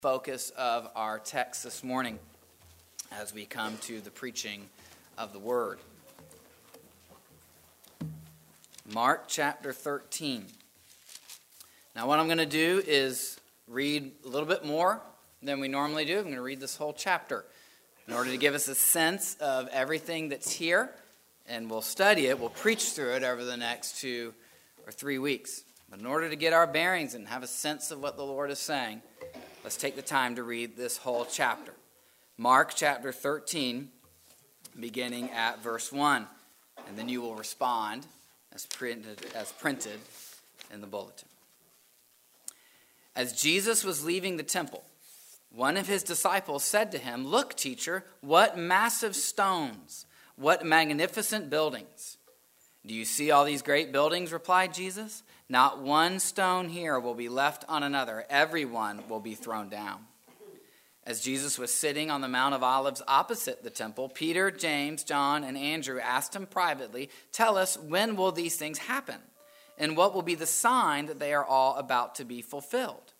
Focus of our text this morning as we come to the preaching of the Word. Mark chapter 13. Now what I'm going to do is read a little bit more than we normally do. I'm going to read this whole chapter in order to give us a sense of everything that's here, and we'll study it, we'll preach through it over the next 2 or 3 weeks. But in order to get our bearings and have a sense of what the Lord is saying, let's take the time to read this whole chapter. Mark chapter 13, beginning at verse 1. And then you will respond as printed in the bulletin. As Jesus was leaving the temple, one of his disciples said to him, "Look, teacher, what massive stones, what magnificent buildings." "Do you see all these great buildings?" replied Jesus. "Not one stone here will be left on another. Everyone will be thrown down." As Jesus was sitting on the Mount of Olives opposite the temple, Peter, James, John, and Andrew asked him privately, "Tell us, when will these things happen? And what will be the sign that they are all about to be fulfilled?"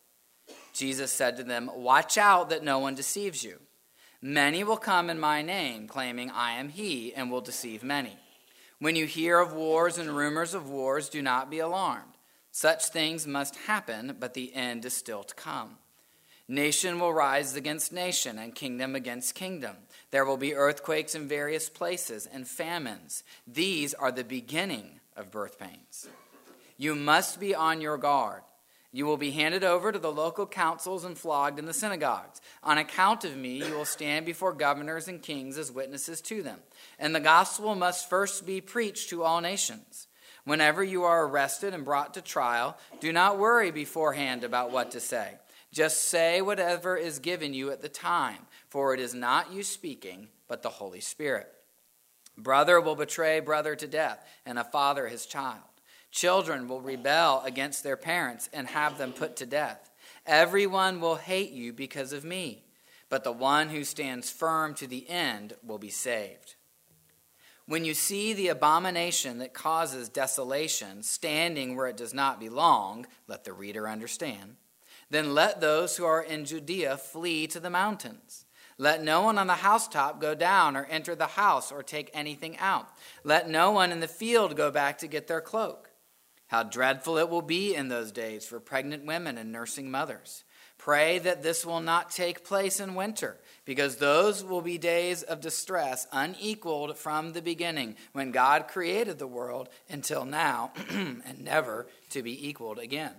Jesus said to them, "Watch out that no one deceives you. Many will come in my name, claiming I am he, and will deceive many. When you hear of wars and rumors of wars, do not be alarmed. Such things must happen, but the end is still to come. Nation will rise against nation, and kingdom against kingdom. There will be earthquakes in various places, and famines. These are the beginning of birth pains. You must be on your guard. You will be handed over to the local councils and flogged in the synagogues. On account of me, you will stand before governors and kings as witnesses to them. And the gospel must first be preached to all nations. Whenever you are arrested and brought to trial, do not worry beforehand about what to say. Just say whatever is given you at the time, for it is not you speaking, but the Holy Spirit. Brother will betray brother to death, and a father his child. Children will rebel against their parents and have them put to death. Everyone will hate you because of me, but the one who stands firm to the end will be saved. When you see the abomination that causes desolation standing where it does not belong, let the reader understand. Then let those who are in Judea flee to the mountains. Let no one on the housetop go down or enter the house or take anything out. Let no one in the field go back to get their cloak. How dreadful it will be in those days for pregnant women and nursing mothers. Pray that this will not take place in winter, because those will be days of distress unequaled from the beginning, when God created the world until now, and never to be equaled again.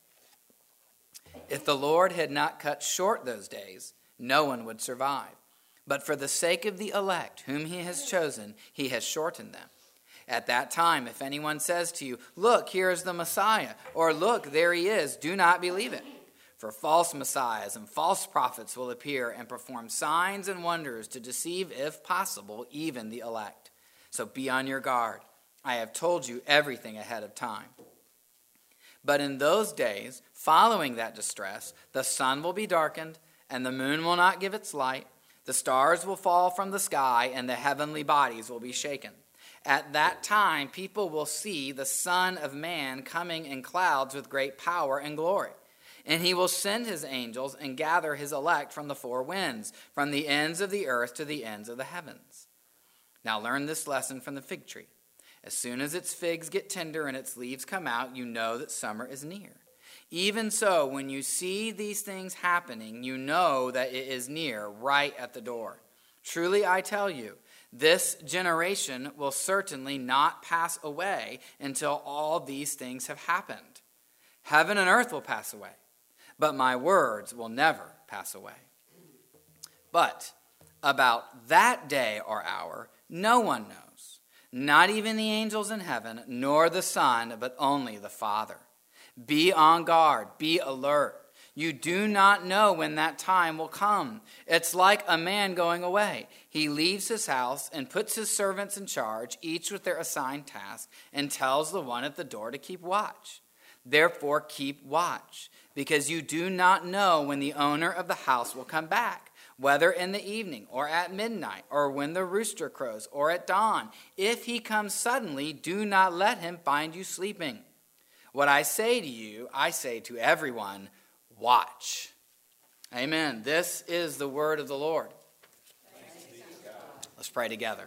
If the Lord had not cut short those days, no one would survive. But for the sake of the elect, whom he has chosen, he has shortened them. At that time, if anyone says to you, 'Look, here is the Messiah,' or 'Look, there he is,' do not believe it. For false messiahs and false prophets will appear and perform signs and wonders to deceive, if possible, even the elect. So be on your guard. I have told you everything ahead of time. But in those days, following that distress, the sun will be darkened, and the moon will not give its light. The stars will fall from the sky, and the heavenly bodies will be shaken. At that time, people will see the Son of Man coming in clouds with great power and glory. And he will send his angels and gather his elect from the four winds, from the ends of the earth to the ends of the heavens. Now learn this lesson from the fig tree. As soon as its figs get tender and its leaves come out, you know that summer is near. Even so, when you see these things happening, you know that it is near, right at the door. Truly I tell you, this generation will certainly not pass away until all these things have happened. Heaven and earth will pass away, but my words will never pass away. But about that day or hour, no one knows, not even the angels in heaven, nor the Son, but only the Father. Be on guard, be alert. You do not know when that time will come. It's like a man going away. He leaves his house and puts his servants in charge, each with their assigned task, and tells the one at the door to keep watch. Therefore keep watch, because you do not know when the owner of the house will come back, whether in the evening or at midnight, or when the rooster crows, or at dawn. If he comes suddenly, do not let him find you sleeping. What I say to you, I say to everyone, watch. Amen. This is the word of the Lord. Let's pray together.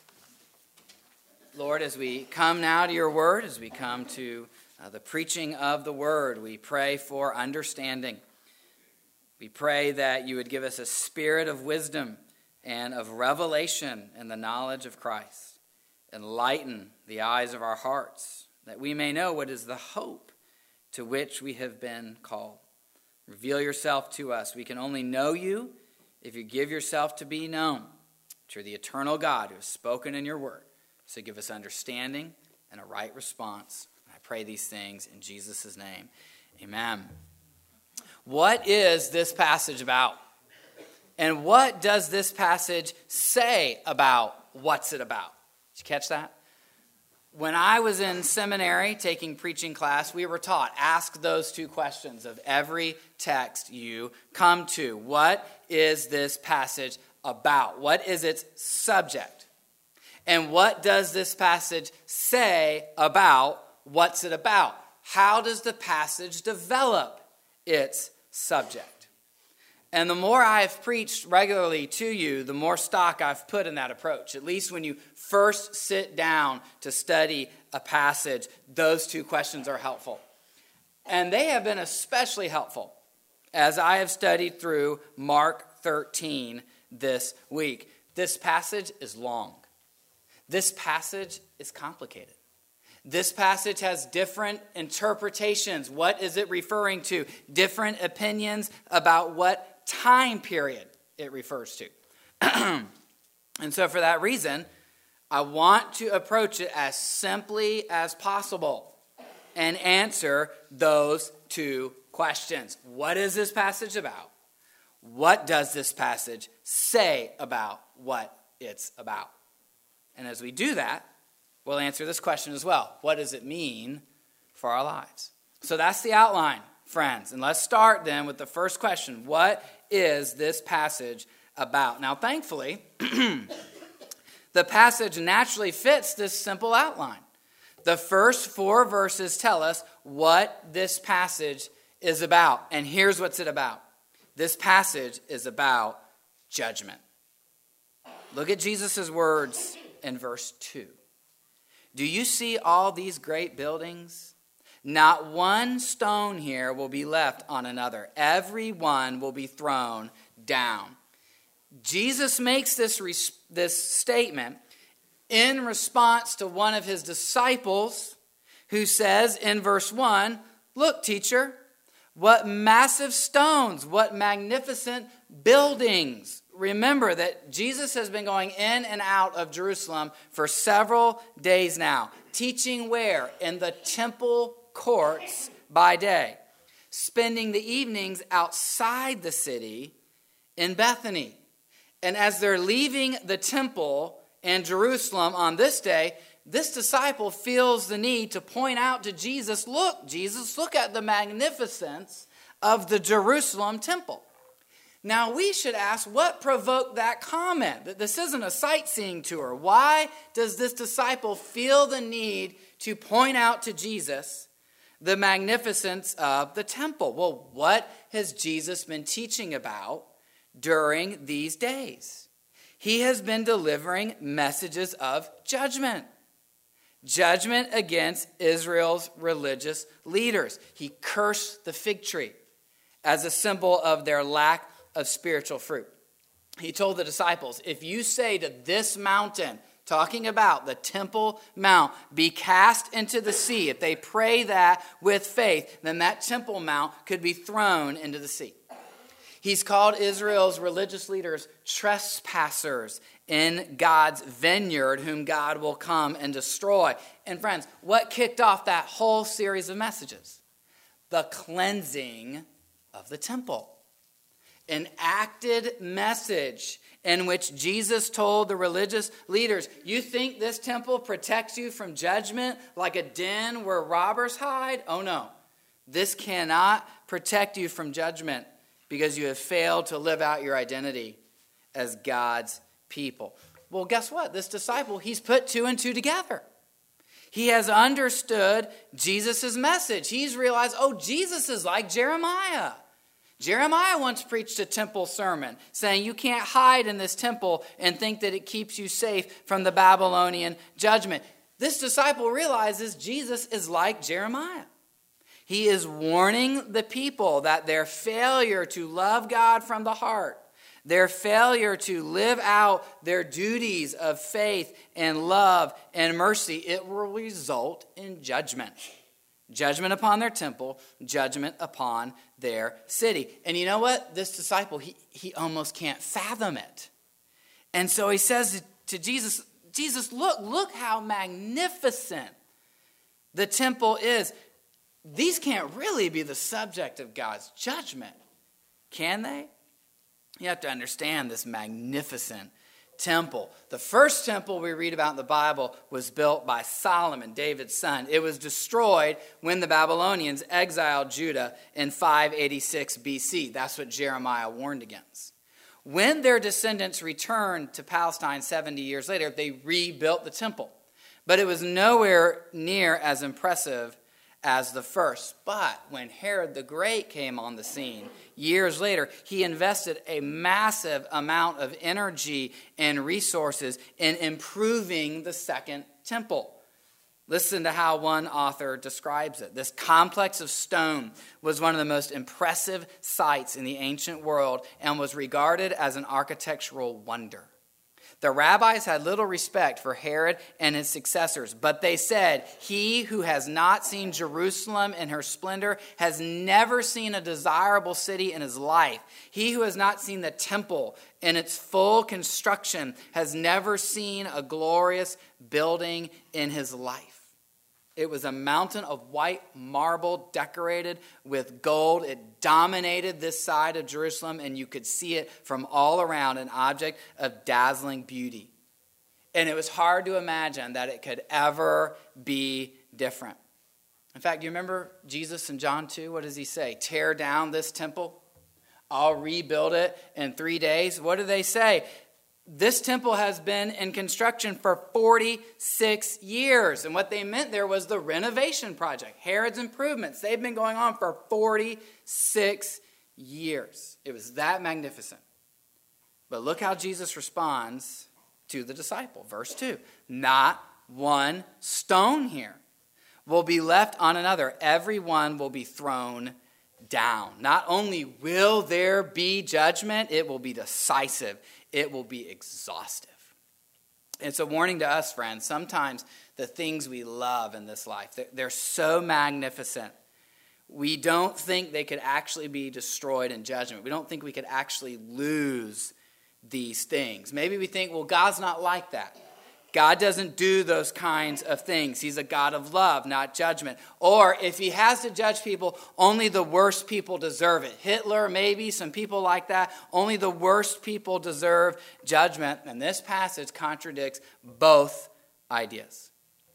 Lord, as we come now to your word, as we come to the preaching of the word, we pray for understanding. We pray that you would give us a spirit of wisdom and of revelation in the knowledge of Christ. Enlighten the eyes of our hearts, that we may know what is the hope to which we have been called. Reveal yourself to us. We can only know you if you give yourself to be known. You're the eternal God who has spoken in your word. So give us understanding and a right response. I pray these things in Jesus' name. Amen. What is this passage about? And what does this passage say about what's it about? Did you catch that? When I was in seminary taking preaching class, we were taught, ask those two questions of every text you come to. What is this passage about? What is its subject? And what does this passage say about what's it about? How does the passage develop its subject? And the more I have preached regularly to you, the more stock I've put in that approach. At least when you first sit down to study a passage, those two questions are helpful. And they have been especially helpful as I have studied through Mark 13 this week. This passage is long. This passage is complicated. This passage has different interpretations. What is it referring to? Different opinions about what time period it refers to. And so for that reason, I want to approach it as simply as possible and answer those two questions. What is this passage about? What does this passage say about what it's about? And as we do that, we'll answer this question as well. What does it mean for our lives? So that's the outline, friends. And let's start then with the first question. What is this passage about? Now, thankfully, the passage naturally fits this simple outline. The first 4 verses tell us what this passage is about. And here's what's it about. This passage is about judgment. Look at Jesus' words in verse 2. Do you see all these great buildings? Not one stone here will be left on another. Every one will be thrown down. Jesus makes this statement in response to one of his disciples who says in verse 1, look, teacher, what massive stones, what magnificent buildings. Remember that Jesus has been going in and out of Jerusalem for several days now. Teaching where? In the temple courts by day. Spending the evenings outside the city in Bethany. And as they're leaving the temple in Jerusalem on this day, this disciple feels the need to point out to Jesus, look, Jesus, look at the magnificence of the Jerusalem temple. Now, we should ask, what provoked that comment? That this isn't a sightseeing tour. Why does this disciple feel the need to point out to Jesus the magnificence of the temple? Well, what has Jesus been teaching about during these days? He has been delivering messages of judgment. Judgment against Israel's religious leaders. He cursed the fig tree as a symbol of their lack of spiritual fruit. He told the disciples, if you say to this mountain, talking about the Temple Mount, be cast into the sea, if they pray that with faith, then that Temple Mount could be thrown into the sea. He's called Israel's religious leaders trespassers in God's vineyard, whom God will come and destroy. And friends, what kicked off that whole series of messages? The cleansing of the temple. An acted message in which Jesus told the religious leaders, you think this temple protects you from judgment like a den where robbers hide? Oh no, this cannot protect you from judgment because you have failed to live out your identity as God's people. Well, guess what? This disciple, he's put 2 and 2 together. He has understood Jesus' message. He's realized, oh, Jesus is like Jeremiah. Jeremiah once preached a temple sermon saying you can't hide in this temple and think that it keeps you safe from the Babylonian judgment. This disciple realizes Jesus is like Jeremiah. He is warning the people that their failure to love God from the heart, their failure to live out their duties of faith and love and mercy, it will result in judgment. Judgment upon their temple, judgment upon their city. And you know what? This disciple, he almost can't fathom it. And so he says to Jesus, Jesus, look how magnificent the temple is. These can't really be the subject of God's judgment, can they? You have to understand this magnificent temple. The first temple we read about in the Bible was built by Solomon, David's son. It was destroyed when the Babylonians exiled Judah in 586 BC. That's what Jeremiah warned against. When their descendants returned to Palestine 70 years later, they rebuilt the temple. But it was nowhere near as impressive as the first. But when Herod the Great came on the scene years later, he invested a massive amount of energy and resources in improving the second temple. Listen to how one author describes it. This complex of stone was one of the most impressive sights in the ancient world and was regarded as an architectural wonder. The rabbis had little respect for Herod and his successors, but they said, "He who has not seen Jerusalem in her splendor has never seen a desirable city in his life. He who has not seen the temple in its full construction has never seen a glorious building in his life." It was a mountain of white marble decorated with gold. It dominated this side of Jerusalem, and you could see it from all around, an object of dazzling beauty. And it was hard to imagine that it could ever be different. In fact, do you remember Jesus in John 2? What does he say? Tear down this temple. I'll rebuild it in 3 days. What do they say? This temple has been in construction for 46 years. And what they meant there was the renovation project, Herod's improvements. They've been going on for 46 years. It was that magnificent. But look how Jesus responds to the disciple. Verse 2, not one stone here will be left on another. Every one will be thrown down. Not only will there be judgment, it will be decisive. It will be exhaustive. It's a warning to us, friends. Sometimes the things we love in this life, they're so magnificent. We don't think they could actually be destroyed in judgment. We don't think we could actually lose these things. Maybe we think, well, God's not like that. God doesn't do those kinds of things. He's a God of love, not judgment. Or if he has to judge people, only the worst people deserve it. Hitler, maybe, some people like that. Only the worst people deserve judgment. And this passage contradicts both ideas.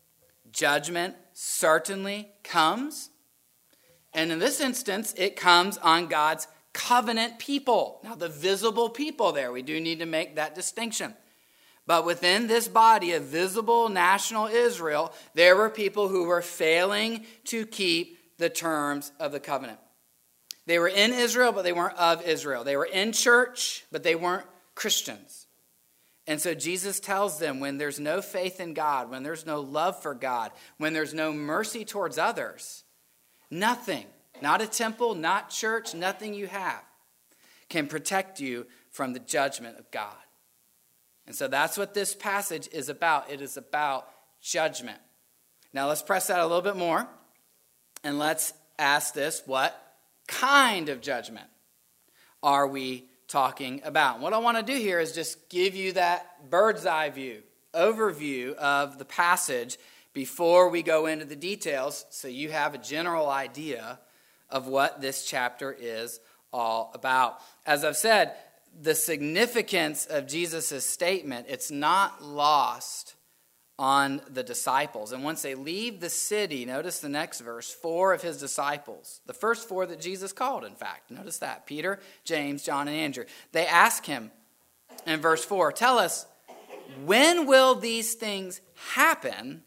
Judgment certainly comes. And in this instance, it comes on God's covenant people. Now, the visible people there, we do need to make that distinction. But within this body of visible national Israel, there were people who were failing to keep the terms of the covenant. They were in Israel, but they weren't of Israel. They were in church, but they weren't Christians. And so Jesus tells them, when there's no faith in God, when there's no love for God, when there's no mercy towards others, nothing, not a temple, not church, nothing you have can protect you from the judgment of God. And so that's what this passage is about. It is about judgment. Now let's press that a little bit more. And let's ask this, what kind of judgment are we talking about? What I want to do here is just give you that bird's eye view, overview of the passage before we go into the details, so you have a general idea of what this chapter is all about. As I've said, the significance of Jesus' statement, it's not lost on the disciples. And once they leave the city, notice the next verse, 4 of his disciples, the first 4 that Jesus called, in fact, notice that, Peter, James, John, and Andrew. They ask him in verse 4, tell us, when will these things happen,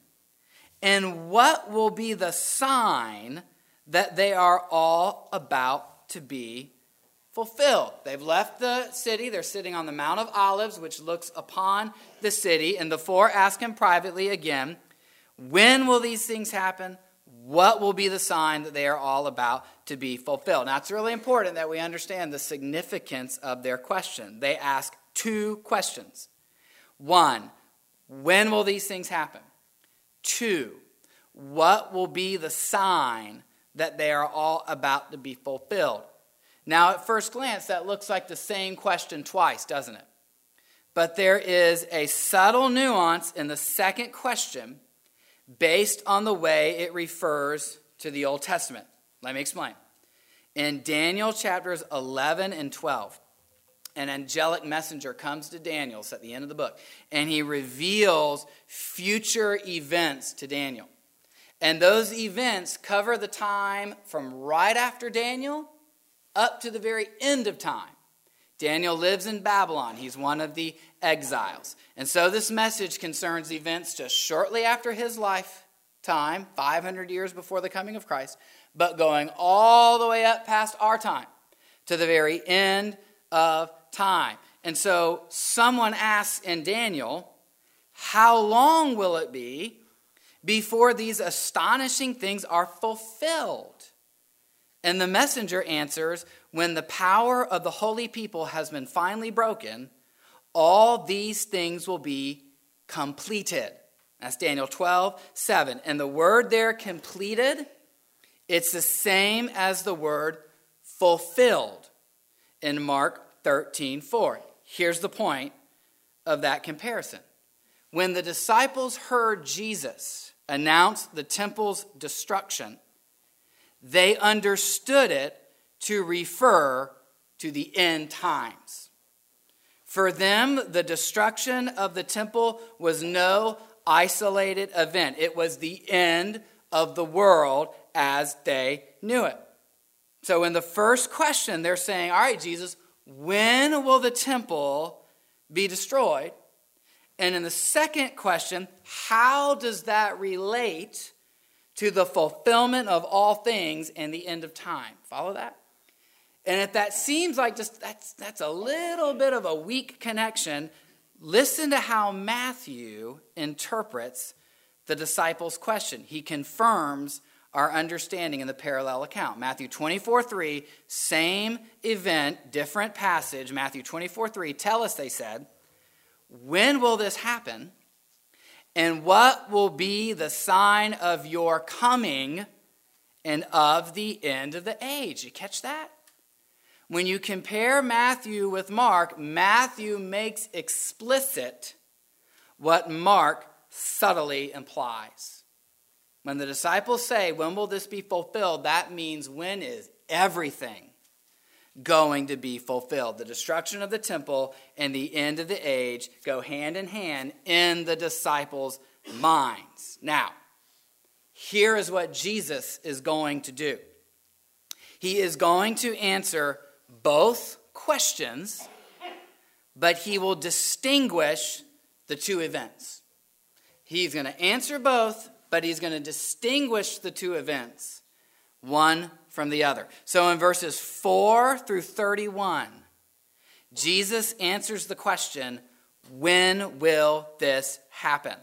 and what will be the sign that they are all about to be fulfilled. They've left the city. They're sitting on the Mount of Olives, which looks upon the city. And the four ask him privately again, when will these things happen? What will be the sign that they are all about to be fulfilled? Now, it's really important that we understand the significance of their question. They ask two questions. One, when will these things happen? Two, what will be the sign that they are all about to be fulfilled? Now, at first glance, that looks like the same question twice, doesn't it? But there is a subtle nuance in the second question based on the way it refers to the Old Testament. Let me explain. In Daniel chapters 11 and 12, an angelic messenger comes to Daniel, it's at the end of the book, and he reveals future events to Daniel. And those events cover the time from right after Daniel up to the very end of time. Daniel lives in Babylon. He's one of the exiles. And so this message concerns events just shortly after his lifetime, 500 years before the coming of Christ, but going all the way up past our time to the very end of time. And so someone asks in Daniel, how long will it be before these astonishing things are fulfilled? And the messenger answers, when the power of the holy people has been finally broken, all these things will be completed. That's Daniel 12:7. And the word there, completed, it's the same as the word fulfilled in Mark 13:4. Here's the point of that comparison. When the disciples heard Jesus announce the temple's destruction, they understood it to refer to the end times. For them, the destruction of the temple was no isolated event. It was the end of the world as they knew it. So in the first question, they're saying, all right, Jesus, when will the temple be destroyed? And in the second question, how does that relate to the fulfillment of all things and the end of time? Follow that? And if that seems like just that's a little bit of a weak connection, listen to how Matthew interprets the disciples' question. He confirms our understanding in the parallel account. Matthew 24:3, same event, different passage. Matthew 24:3, tell us, they said, when will this happen? And what will be the sign of your coming and of the end of the age? You catch that? When you compare Matthew with Mark, Matthew makes explicit what Mark subtly implies. When the disciples say, when will this be fulfilled? That means, when is everything going to be fulfilled? The destruction of the temple and the end of the age go hand in hand in the disciples' minds. Now, here is what Jesus is going to do. He is going to answer both questions, but he will distinguish the two events. He's going to answer both, but he's going to distinguish the two events, one from the other. So in verses 4 through 31, Jesus answers the question, when will this happen?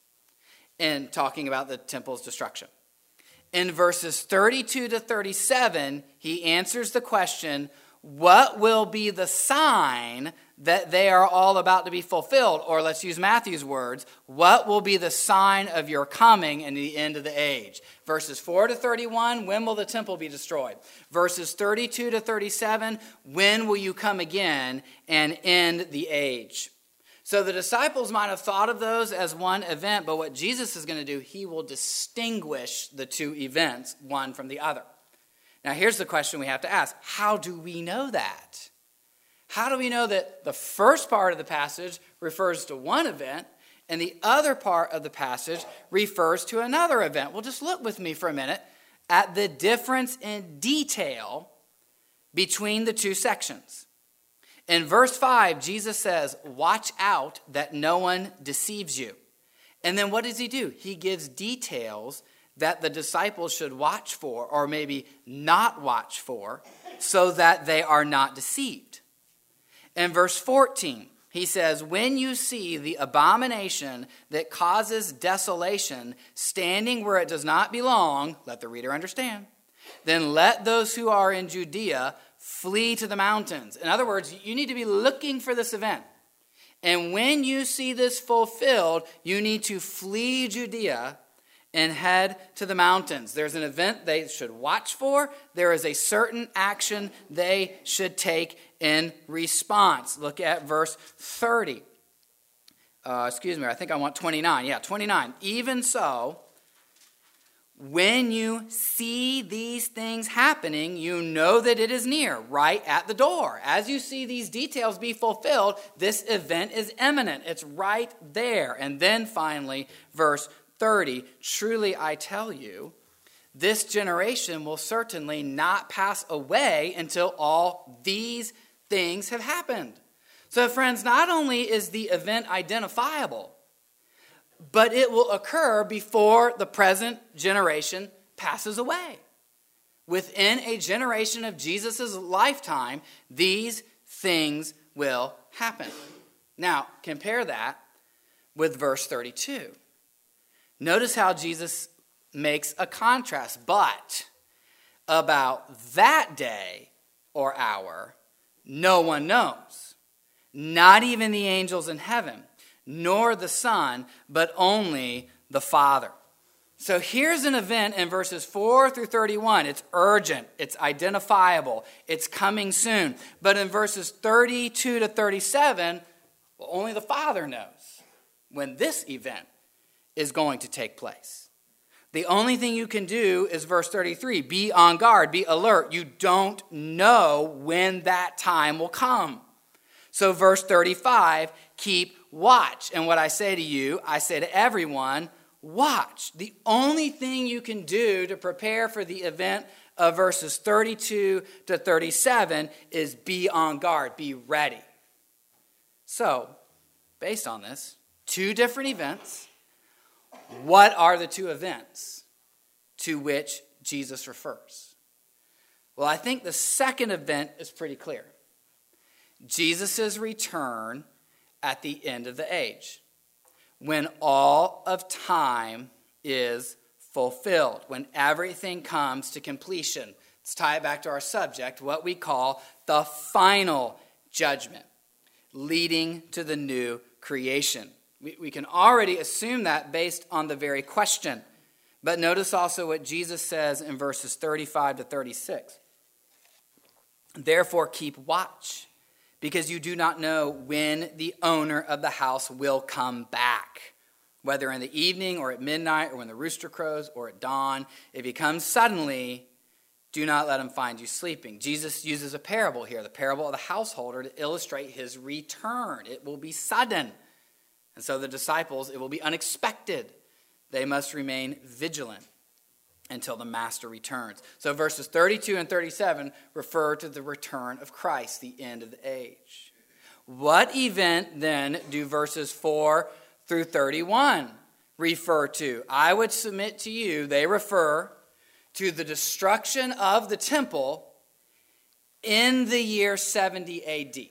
In talking about the temple's destruction. In verses 32 to 37, he answers the question, what will be the sign that they are all about to be fulfilled? Or let's use Matthew's words, what will be the sign of your coming and the end of the age? Verses 4 to 31, when will the temple be destroyed? Verses 32 to 37, when will you come again and end the age? So the disciples might have thought of those as one event, but what Jesus is going to do, he will distinguish the two events, one from the other. Now here's the question we have to ask. How do we know that? How do we know that the first part of the passage refers to one event and the other part of the passage refers to another event? Well, just look with me for a minute at the difference in detail between the two sections. In verse 5, Jesus says, watch out that no one deceives you. And then what does he do? He gives details that the disciples should watch for, or maybe not watch for, so that they are not deceived. In verse 14, he says, when you see the abomination that causes desolation standing where it does not belong, let the reader understand, then let those who are in Judea flee to the mountains. In other words, you need to be looking for this event. And when you see this fulfilled, you need to flee Judea and head to the mountains. There's an event they should watch for. There is a certain action they should take in response. Look at verse 30. I think I want 29. Yeah, 29. Even so, when you see these things happening, you know that it is near, right at the door. As you see these details be fulfilled, this event is imminent. It's right there. And then finally, verse 30, truly I tell you, this generation will certainly not pass away until all these things have happened. So friends, not only is the event identifiable, but it will occur before the present generation passes away. Within a generation of Jesus' lifetime, these things will happen. Now, compare that with verse 32. Notice how Jesus makes a contrast. But about that day or hour, no one knows. Not even the angels in heaven, nor the Son, but only the Father. So here's an event in verses 4 through 31. It's urgent. It's identifiable. It's coming soon. But in verses 32 to 37, well, only the Father knows when this event is going to take place. The only thing you can do is verse 33. Be on guard. Be alert. You don't know when that time will come. So verse 35, keep watch. And what I say to you, I say to everyone, watch. The only thing you can do to prepare for the event of verses 32 to 37 is be on guard. Be ready. So, based on this, two different events. What are the two events to which Jesus refers? Well, I think the second event is pretty clear. Jesus' return at the end of the age, when all of time is fulfilled, when everything comes to completion. Let's tie it back to our subject, what we call the final judgment, leading to the new creation. We can already assume that based on the very question. But notice also what Jesus says in verses 35 to 36. Therefore keep watch, because you do not know when the owner of the house will come back, whether in the evening or at midnight or when the rooster crows or at dawn. If he comes suddenly, do not let him find you sleeping. Jesus uses a parable here, the parable of the householder, to illustrate his return. It will be sudden. And so the disciples, it will be unexpected. They must remain vigilant until the master returns. So verses 32 and 37 refer to the return of Christ, the end of the age. What event then do verses 4 through 31 refer to? I would submit to you they refer to the destruction of the temple in the year 70 AD.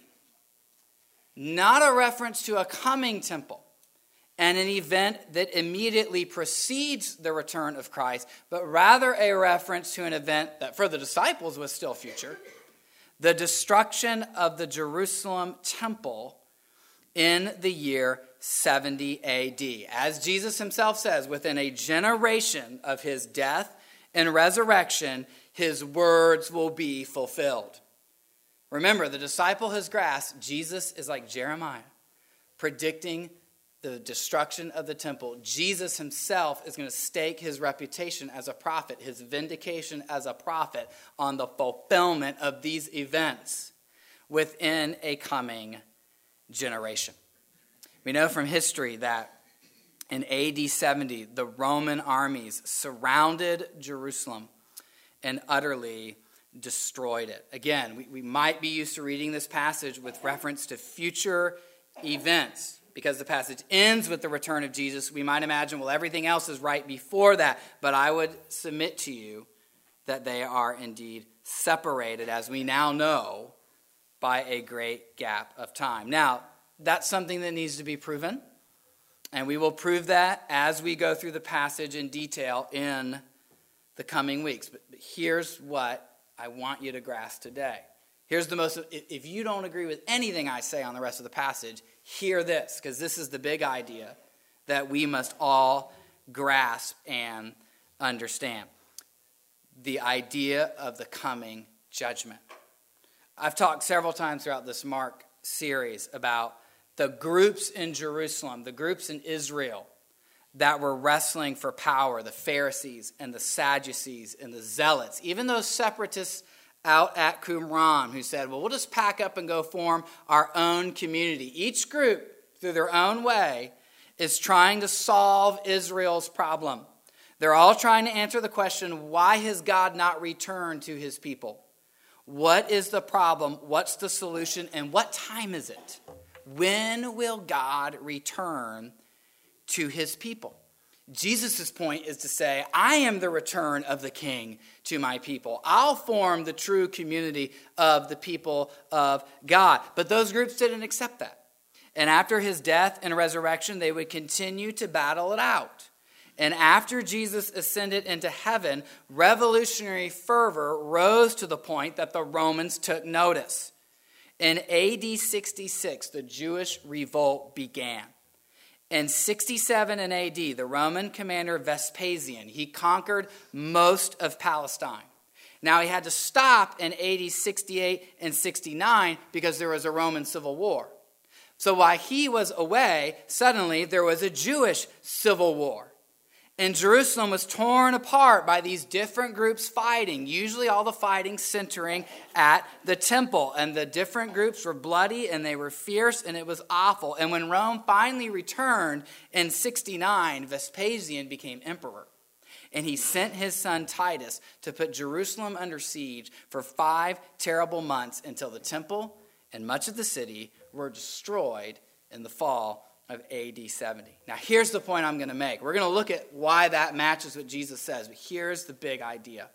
Not a reference to a coming temple and an event that immediately precedes the return of Christ, but rather a reference to an event that for the disciples was still future, the destruction of the Jerusalem temple in the year 70 AD. As Jesus himself says, within a generation of his death and resurrection, his words will be fulfilled. Remember, the disciple has grasped Jesus is like Jeremiah, predicting the destruction of the temple. Jesus himself is going to stake his reputation as a prophet, his vindication as a prophet, on the fulfillment of these events within a coming generation. We know from history that in AD 70, the Roman armies surrounded Jerusalem and utterly destroyed it. Again, we might be used to reading this passage with reference to future events. because the passage ends with the return of Jesus, we might imagine, well, everything else is right before that. But I would submit to you that they are indeed separated, as we now know, by a great gap of time. Now, that's something that needs to be proven, and we will prove that as we go through the passage in detail in the coming weeks. But here's what I want you to grasp today. Here's the most, if you don't agree with anything I say on the rest of the passage, hear this, because this is the big idea that we must all grasp and understand. The idea of the coming judgment. I've talked several times throughout this Mark series about the groups in Jerusalem, the groups in Israel that were wrestling for power, the Pharisees and the Sadducees and the Zealots, even those separatists out at Qumran who said, well, we'll just pack up and go form our own community. Each group, through their own way, is trying to solve Israel's problem. They're all trying to answer the question, why has God not returned to his people? What is the problem? What's the solution? And what time is it? When will God return to his people? Jesus' point is to say, I am the return of the king to my people. I'll form the true community of the people of God. But those groups didn't accept that. And after his death and resurrection, they would continue to battle it out. And after Jesus ascended into heaven, revolutionary fervor rose to the point that the Romans took notice. In AD 66, the Jewish revolt began. In 67 in AD, the Roman commander Vespasian, he conquered most of Palestine. Now, he had to stop in AD 68 and 69 because there was a Roman civil war. So while he was away, suddenly there was a Jewish civil war. And Jerusalem was torn apart by these different groups fighting, usually all the fighting centering at the temple. And the different groups were bloody and they were fierce and it was awful. And when Rome finally returned in 69, Vespasian became emperor. And he sent his son Titus to put Jerusalem under siege for 5 terrible months until the temple and much of the city were destroyed in the fall of AD 70. Now, here's the point I'm going to make. We're going to look at why that matches what Jesus says, but here's the big idea.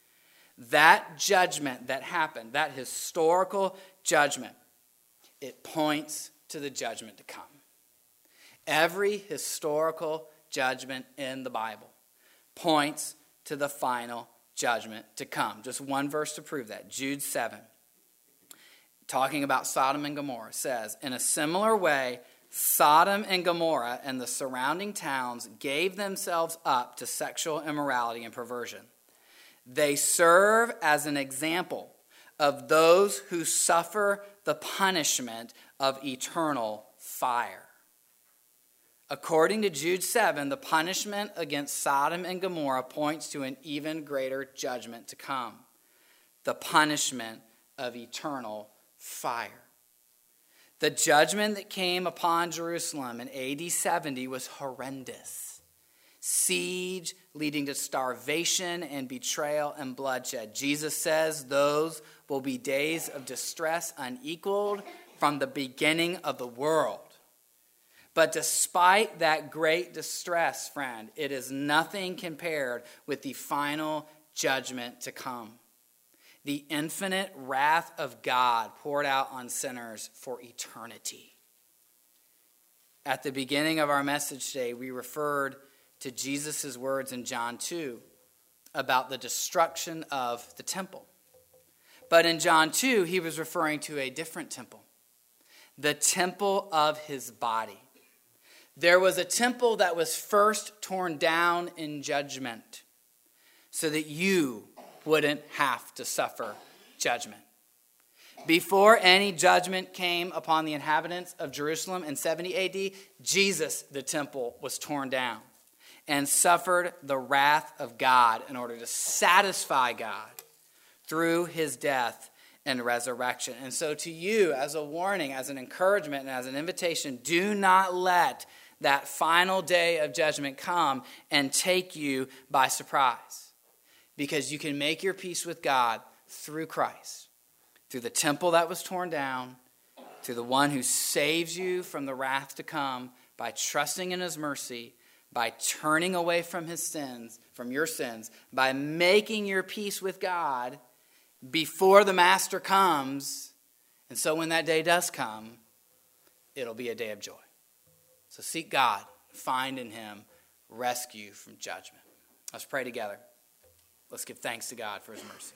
That judgment that happened, that historical judgment, it points to the judgment to come. Every historical judgment in the Bible points to the final judgment to come. Just one verse to prove that. Jude 7, talking about Sodom and Gomorrah, says, in a similar way, Sodom and Gomorrah and the surrounding towns gave themselves up to sexual immorality and perversion. They serve as an example of those who suffer the punishment of eternal fire. According to Jude 7, the punishment against Sodom and Gomorrah points to an even greater judgment to come. The punishment of eternal fire. The judgment that came upon Jerusalem in AD 70 was horrendous. Siege leading to starvation and betrayal and bloodshed. Jesus says those will be days of distress unequaled from the beginning of the world. But despite that great distress, friend, it is nothing compared with the final judgment to come. The infinite wrath of God poured out on sinners for eternity. At the beginning of our message today, we referred to Jesus' words in John 2 about the destruction of the temple. But in John 2, he was referring to a different temple, the temple of his body. There was a temple that was first torn down in judgment so that you wouldn't have to suffer judgment. Before any judgment came upon the inhabitants of Jerusalem in 70 AD, Jesus, the temple, was torn down and suffered the wrath of God in order to satisfy God through his death and resurrection. And so to you, as a warning, as an encouragement, and as an invitation, do not let that final day of judgment come and take you by surprise. Because you can make your peace with God through Christ, through the temple that was torn down, through the one who saves you from the wrath to come by trusting in his mercy, by turning away from his sins, from your sins, by making your peace with God before the master comes. And so when that day does come, it'll be a day of joy. So seek God, find in him rescue from judgment. Let's pray together. Let's give thanks to God for his mercy.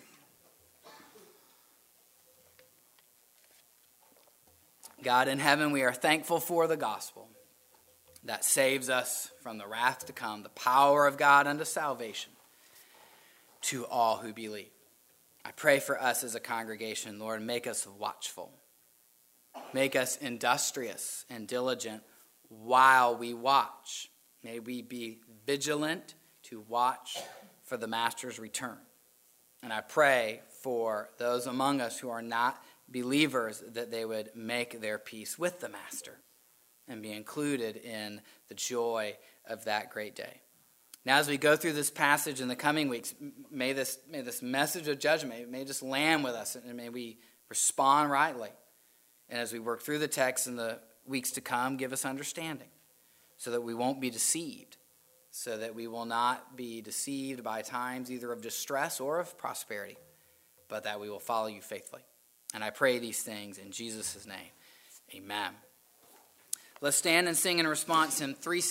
God in heaven, we are thankful for the gospel that saves us from the wrath to come, the power of God unto salvation to all who believe. I pray for us as a congregation, Lord, make us watchful. Make us industrious and diligent while we watch. May we be vigilant to watch for the master's return. And I pray for those among us who are not believers that they would make their peace with the master and be included in the joy of that great day. Now, as we go through this passage in the coming weeks, may this message of judgment, may just land with us, and may we respond rightly. And as we work through the text in the weeks to come, give us understanding so that we won't be deceived, so that we will not be deceived by times either of distress or of prosperity, but that we will follow you faithfully. And I pray these things in Jesus' name. Amen. Let's stand and sing in response to hymn 360.